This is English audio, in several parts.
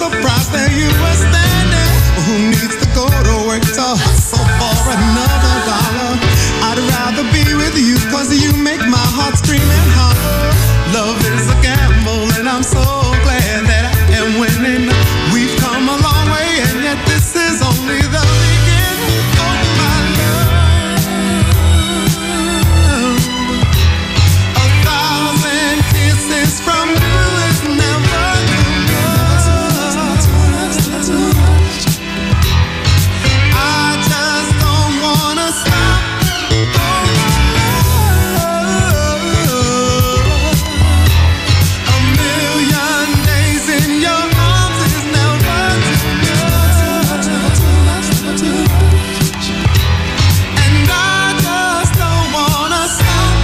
surprised that you were standing. Who needs to go to work to hustle for another dollar? I'd rather be with you, cause you make my heart scream and holler. Love is a gamble and I'm so glad that I am winning. We've come a long way and yet this is only the beginning of my love. 1,000 kisses from you is never enough. I just don't wanna stop. A million days in your arms is never too much. And I just don't wanna stop.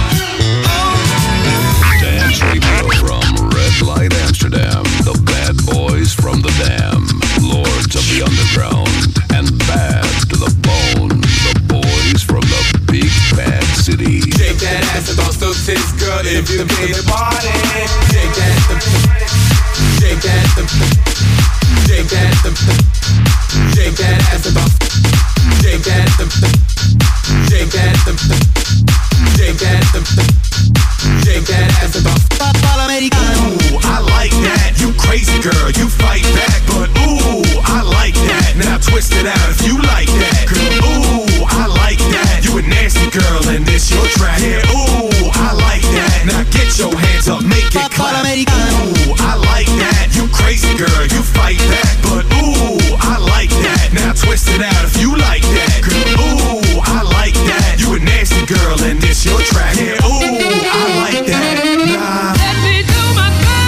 Dance Radio from Red Light Amsterdam. The bad boys from the Dam. Lords of the Underground. And bad to the bone. The boys from the big bad city. Shake that ass and don't still tits, girl, if you came to party. Shake that, shake that, shake that, shake that ass and don't shake that, shake that, shake that, shake that ass and don't. Ooh, I like that. You crazy girl, you fight back, but ooh, I like that. Now twist it out if you like that. Girl, ooh, I like that. You a nasty girl and this your track. Yeah, ooh, I like that. Now get your hands up, make it clap. Ooh, I like that. You crazy girl, you fight back, but ooh, I like that. Now twist it out if you like that. Girl, ooh, I like that. You a nasty girl and this your track. Yeah, ooh, I like that. Nah. Let me do my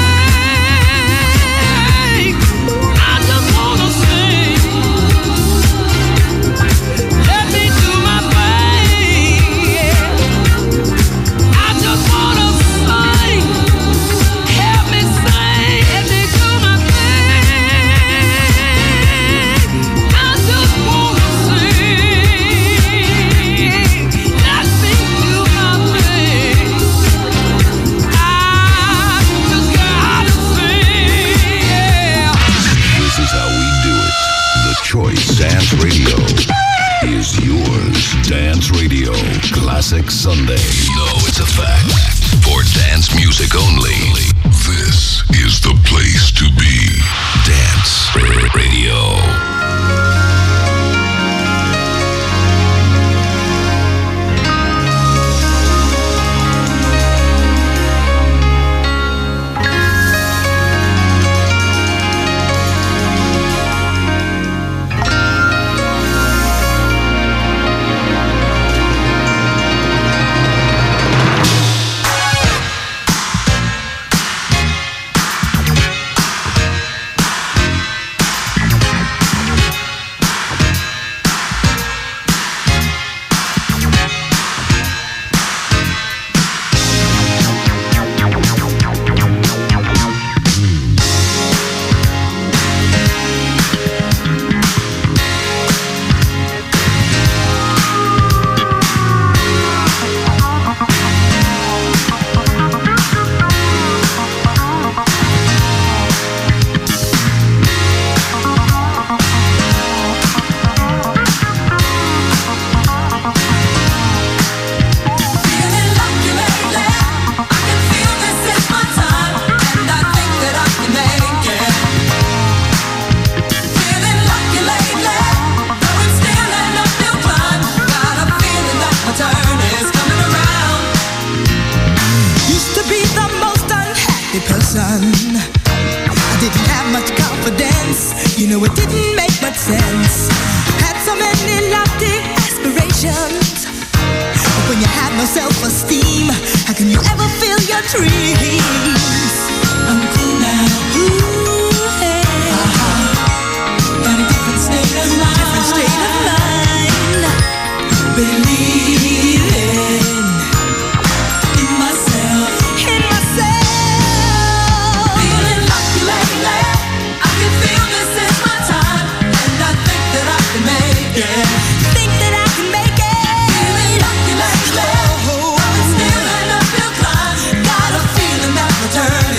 thing. I just wanna sing. Let me do my thing. I just wanna sing. Help me sing. Let me do my thing. I just wanna sing. Let me do my thing. I just gotta sing. Yeah. This is how we do it. The Choice Dance Radio is yours. Dance Radio. Classic Sunday. You know it's a fact. For dance music only. This is the place to be. Dance Radio. It didn't make much sense. Had so many lofty aspirations, but when you have no self-esteem, how can you ever feel your dreams? I'm cool now. Ooh, hey. Got a different state of mind. Different state of mind. Believing in myself. In myself. Feeling lucky lately. I can feel this is my time, and I think that I can make it. Think that I can make it. Feeling lucky lately. Oh, but still an uphill climb. Got a feeling that my turn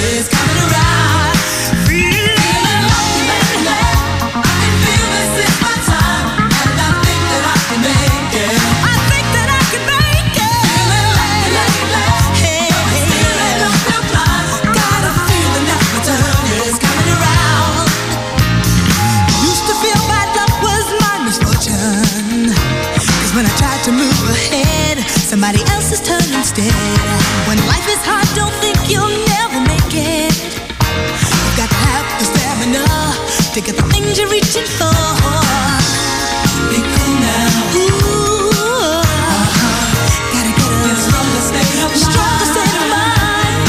instead. When life is hard, don't think you'll never make it. You've got to have the stamina to get the things you're reaching for. Be cool now. Ooh, gotta get a stronger state of mind. Stronger state of mind.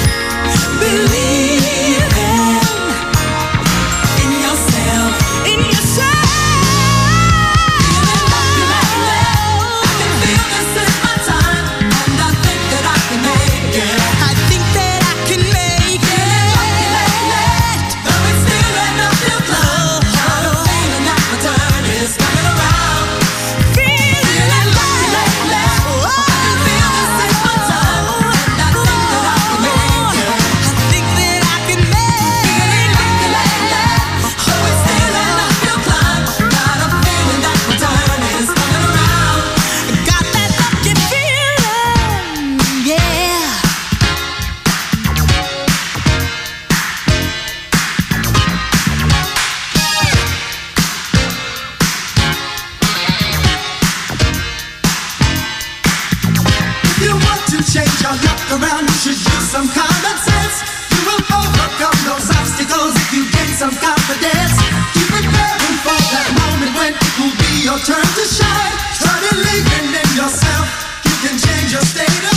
Believe in yourself. In yourself. Some common sense, you will overcome those obstacles if you gain some confidence. Keep preparing for that moment when it will be your turn to shine. Start believing in yourself, you can change your state of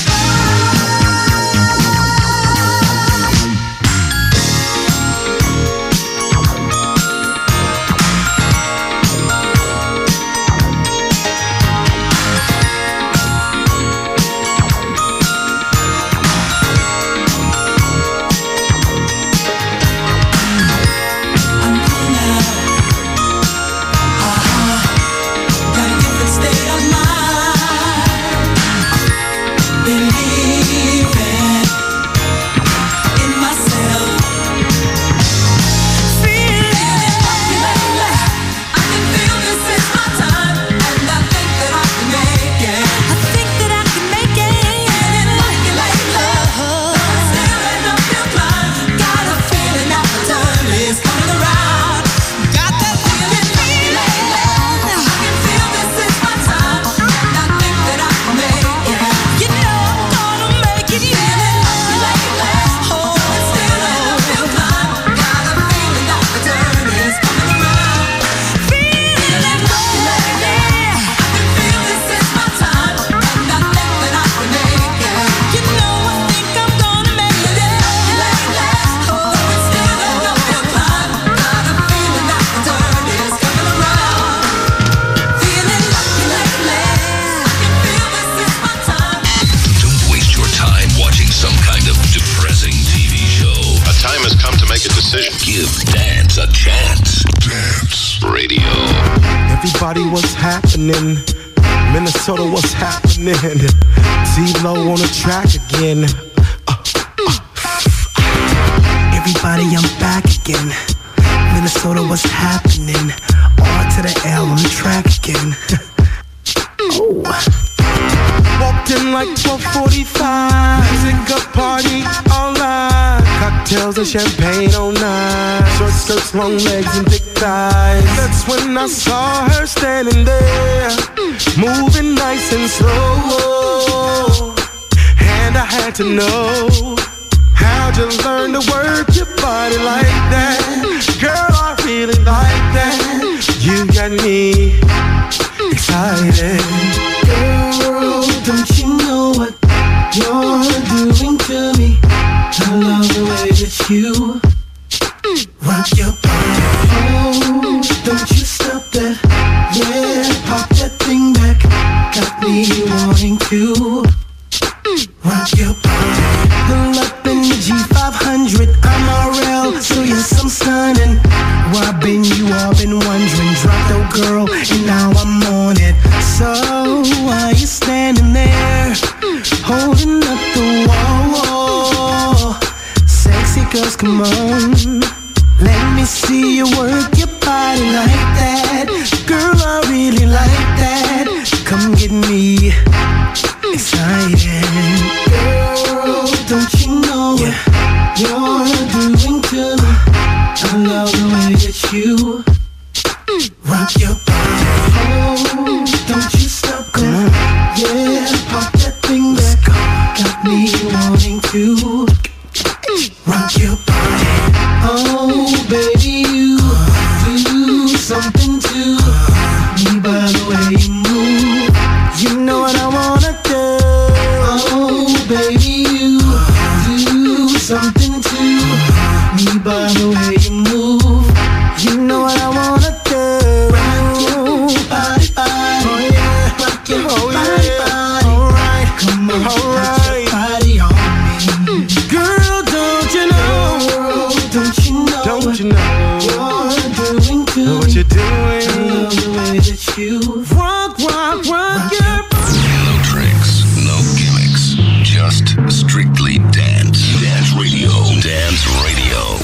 Minnesota, what's happening? T-Lo on the track again. Everybody, I'm back again. Minnesota, what's happening? R to the L on the track again. Oh. Walked in like 12:45. Music a party all night. Cocktails and champagne all night. Short skirts, long legs, and thick thighs. That's when I saw her standing there, moving nice and slow. And I had to know, how'd you learn to work your body like that? Girl, I really like that. You got me excited. Girl, don't you know what you're doing to me? I love the way that you rock your body. Oh, don't you stop that. Yeah, pop that thing back. Got me wanting to rock your body. Pull up in the G500, I'm RL, so yes, I'm stunning. Where I've been, you all been wondering. Drop the girl, and now I'm on it. So, why you standing there, holding up the wall? Sexy girls, come on, let me see you work your body like that. Girl, I really like that. Come get me excited. Girl, don't you know what you're doing to me? I love the way that you rock your body. Oh, don't you stop, come on. Yeah, pop that thing back. you rock your body. Oh, baby, you do something to me by the way you move. You know what I wanna do. Oh, baby, you do something to me by the way you move. You know what I wanna do. Rock your body, body. Oh yeah, rock your body, body. Alright, come on, alright. Body on me, girl. Don't you know? Don't you know? You're doing to what you're doing. I love the way that you rock your body. No tricks, no gimmicks, just strictly dance. Dance radio. Dance radio.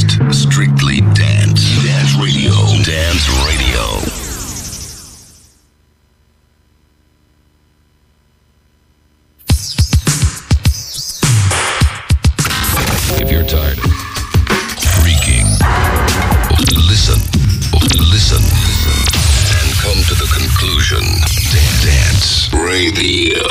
best. Strictly dance. Dance radio. Dance radio. If you're tired of freaking, listen, and come to the conclusion. Dance Radio.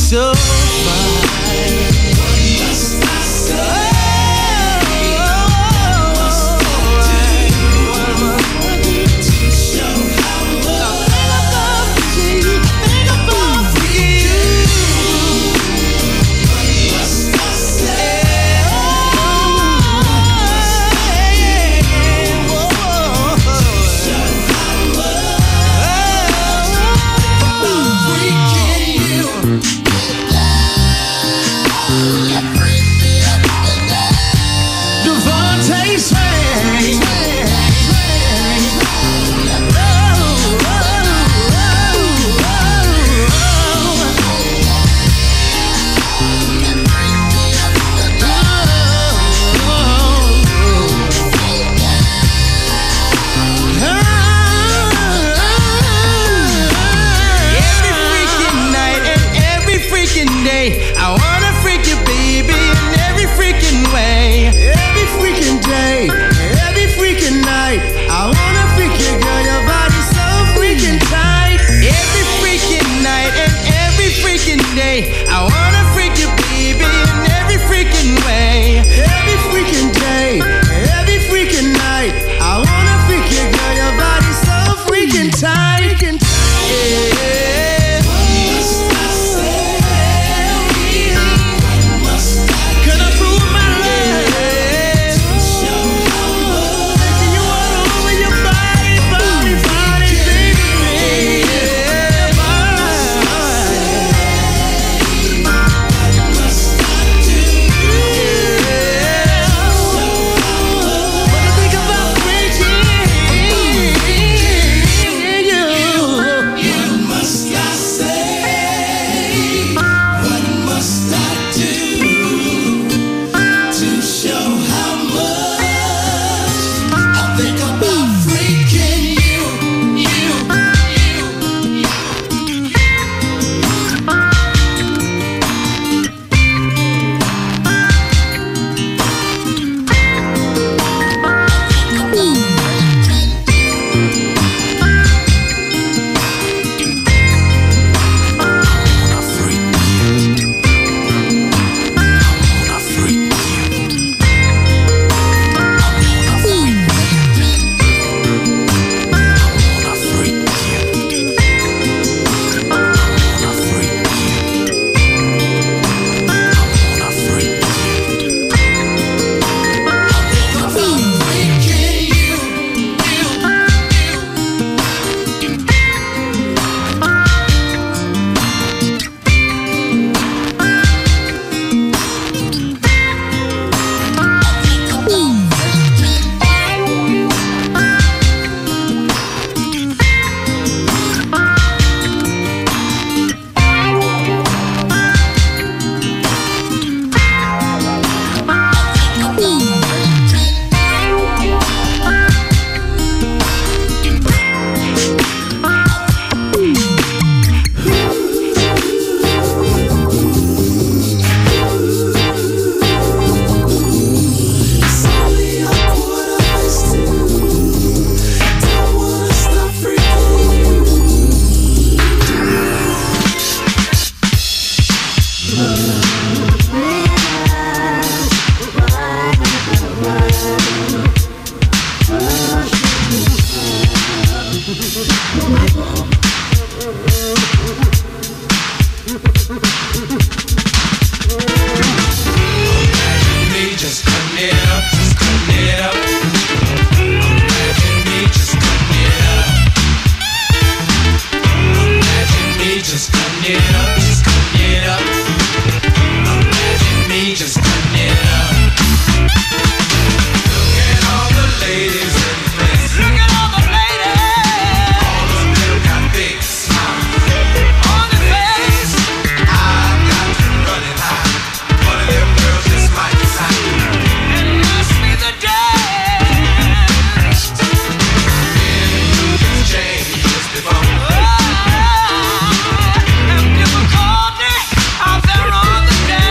so fine. What must I say?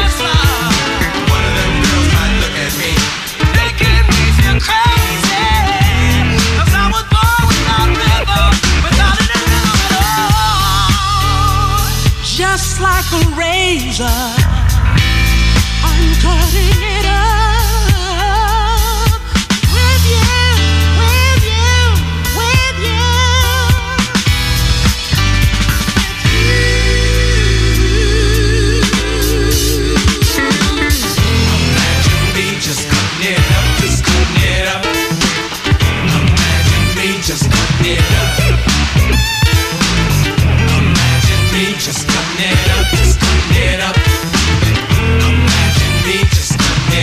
Crazy. just like a razor. I'm cutting it up with you, with you, with you. Imagine me just cutting it up, just cutting it up. Imagine me just cutting it up. Just cutting it up, just cutting it up. Imagine me just cutting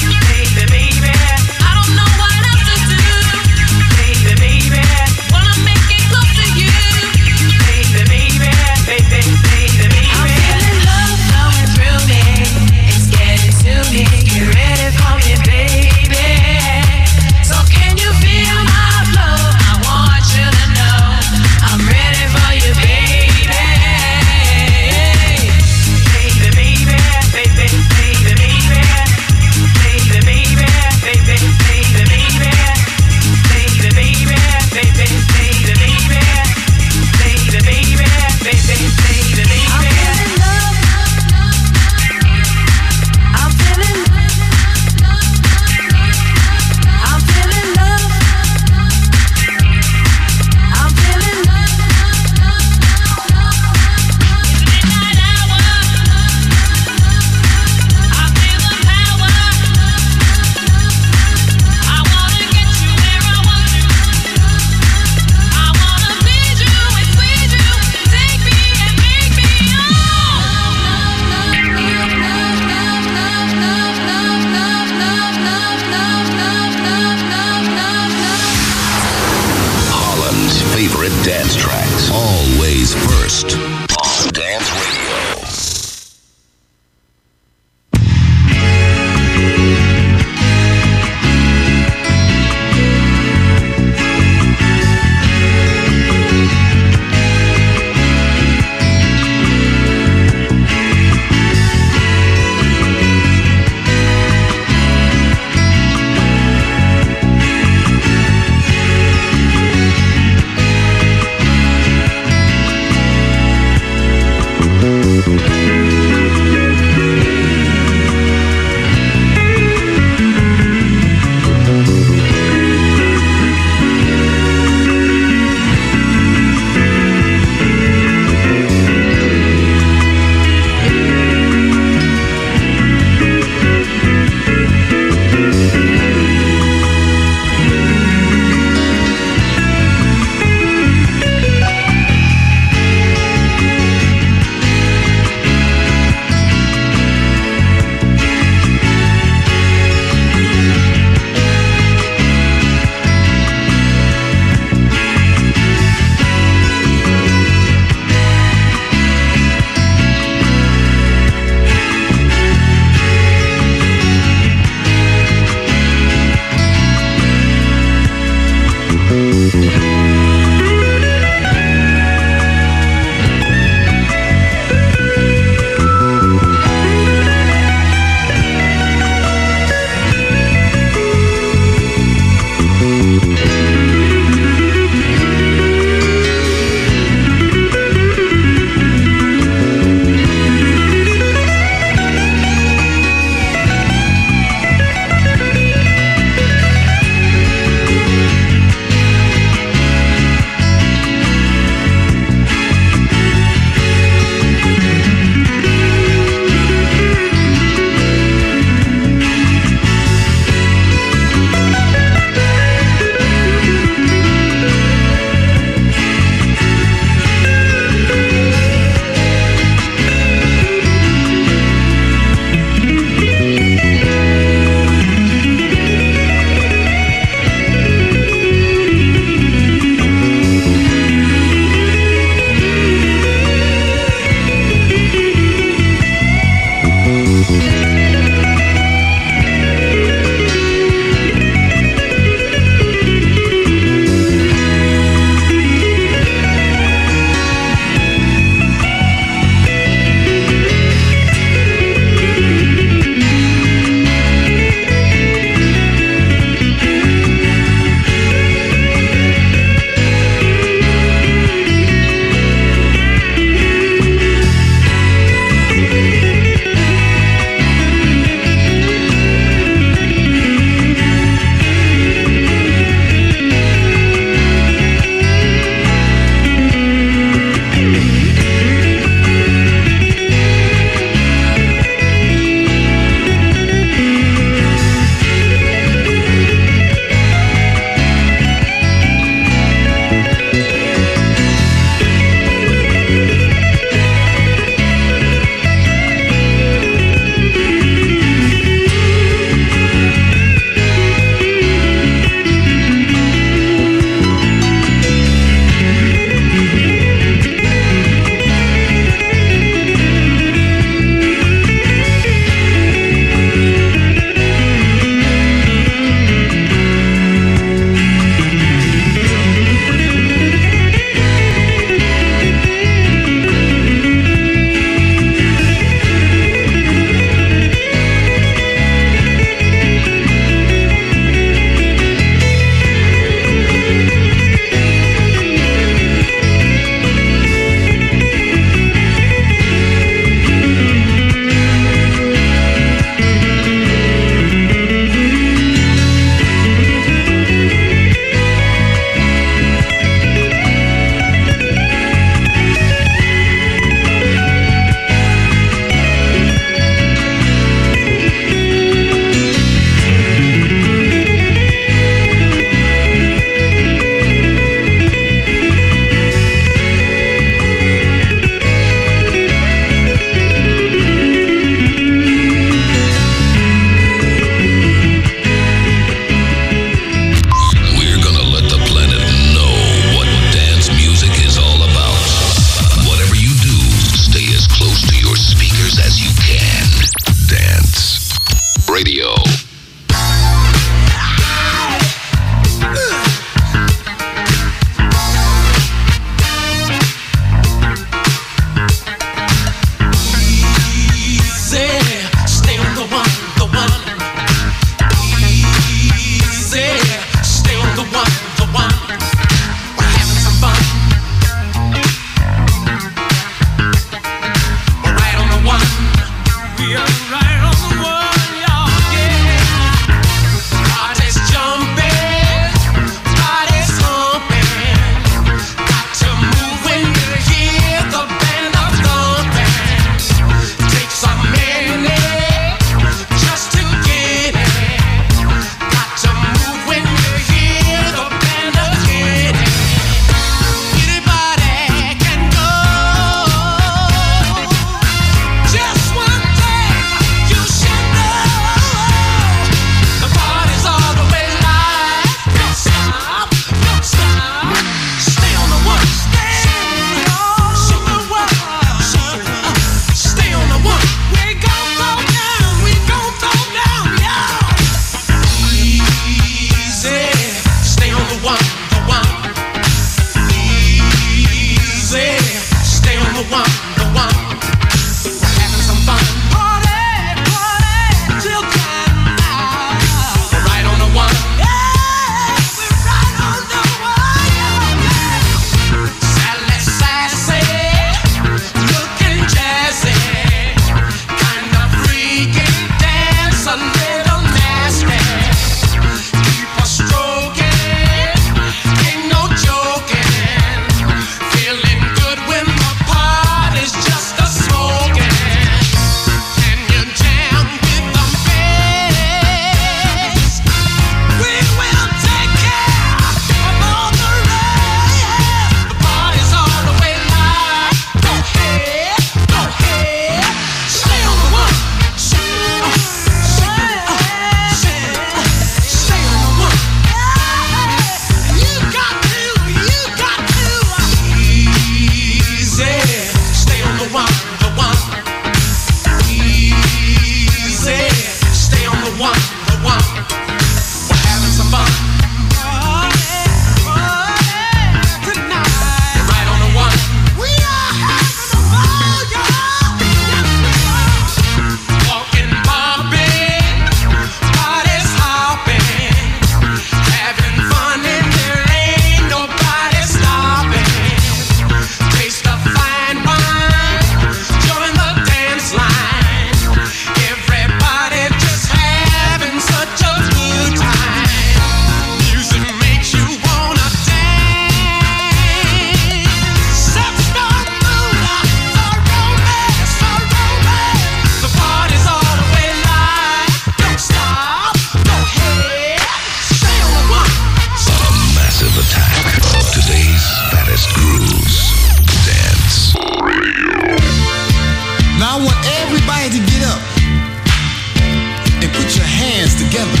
together.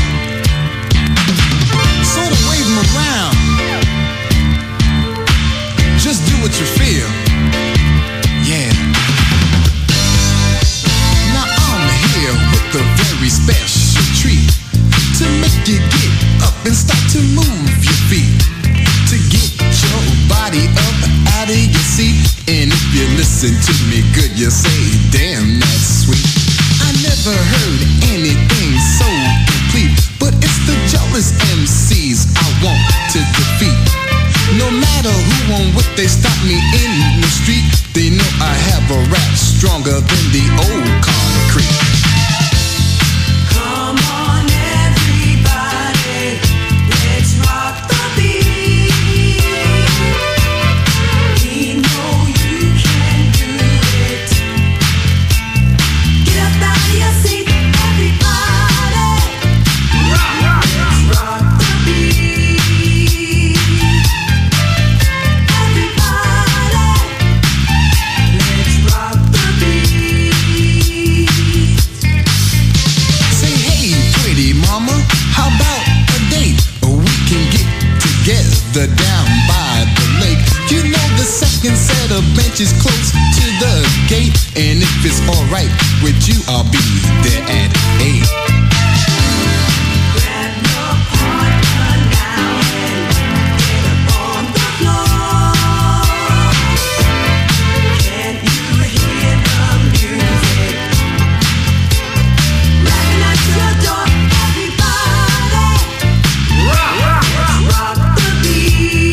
Sort of wave them around. Just do what you feel. Yeah. Now I'm here with a very special treat to make you get up and start to move your feet, to get your body up out of your seat. And if you listen to me good, you'll say, damn, that's sweet. I never heard anything so complete, but it's the jealous MCs I want to defeat. No matter who on what they stop me in the street, they know I have a rap stronger than the old concrete. Come on everybody, let's rock the beat. We know you can do it. Get up out of your seat, everybody. Let's rock the beat. Down by the lake, you know the second set of benches close to the gate. And if it's alright with you, I'll be there at 8. Grab your partner now and get up on the floor. Can't you hear the music knocking at your door? Everybody, rock the beat.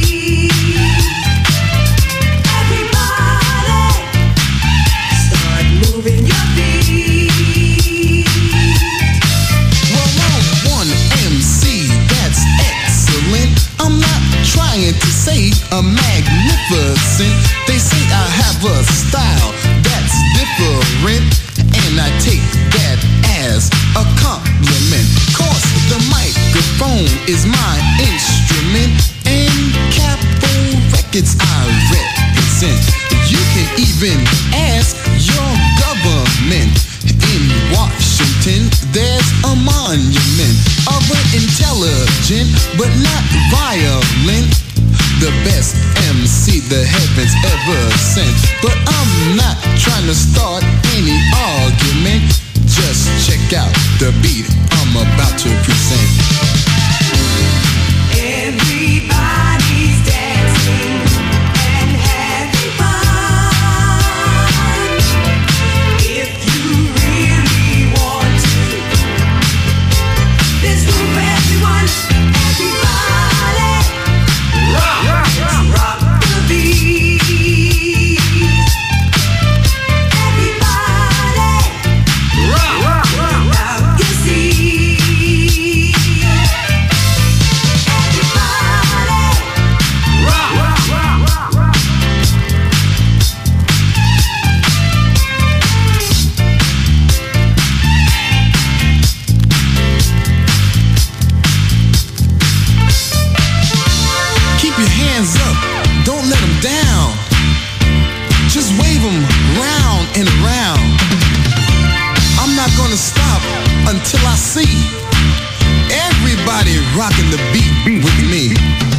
Everybody, start moving your feet. Well, I'm one MC, that's excellent. I'm not trying to say a magnificent. They say I have a style that's different, and I take that as a compliment. 'Cause the microphone is my instrument, and Capo Records I represent. You can even ask your government. In Washington, there's a monument of an intelligent but not violent, the best MC the heavens ever sent. But I'm not trying to start any argument. Just check out the beat I'm about to present. Everybody's dancing and having fun. If you really want to, there's room for everyone. Everybody, rock the beat. Everybody, out your seat. Keep your hands up, don't let them down. Just wave them round and around. I'm not gonna stop until I see everybody rocking the beat with me.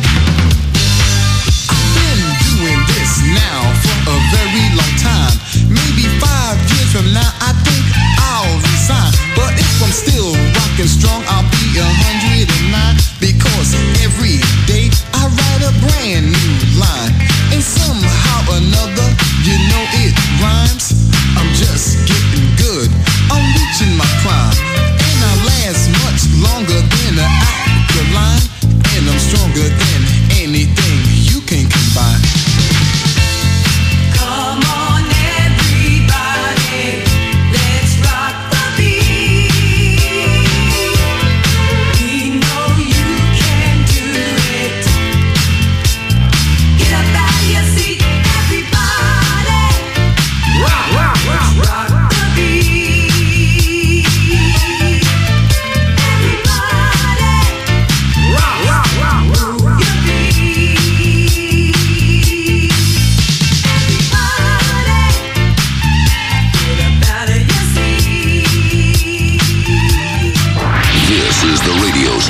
I've been doing this now for a very long time. Maybe 5 years from now, I think I'll resign. But if I'm still rocking strong, I'll be 109. Because every day I write a brand new line, and somehow or another, you know it rhymes. I'm just getting good, I'm reaching my prime, and I last much longer than an alkaline, and I'm stronger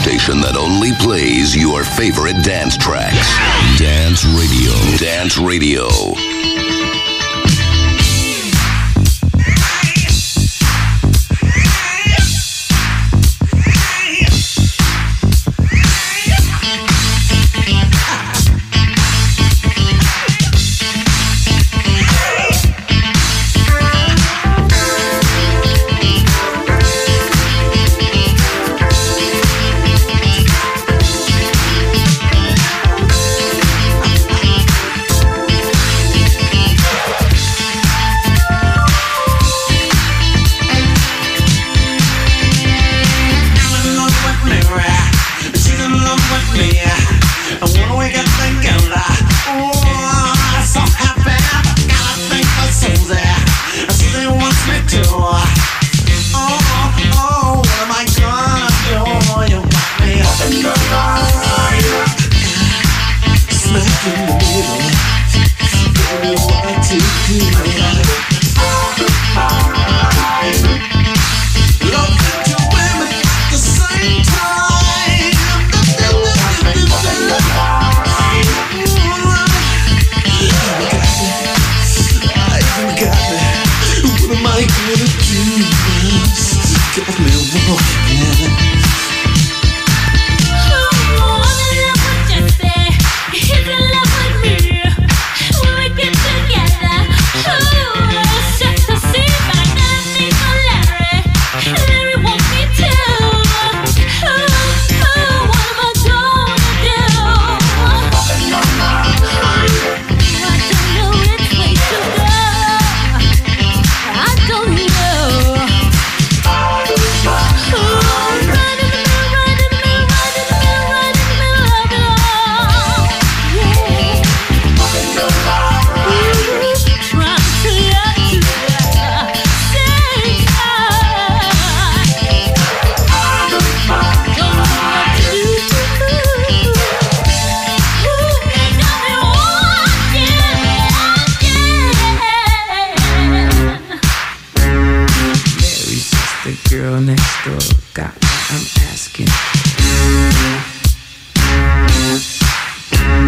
station that only plays your favorite dance tracks. Dance Radio. Dance Radio.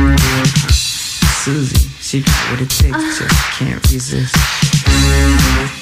Susie, she got what it takes, just can't resist.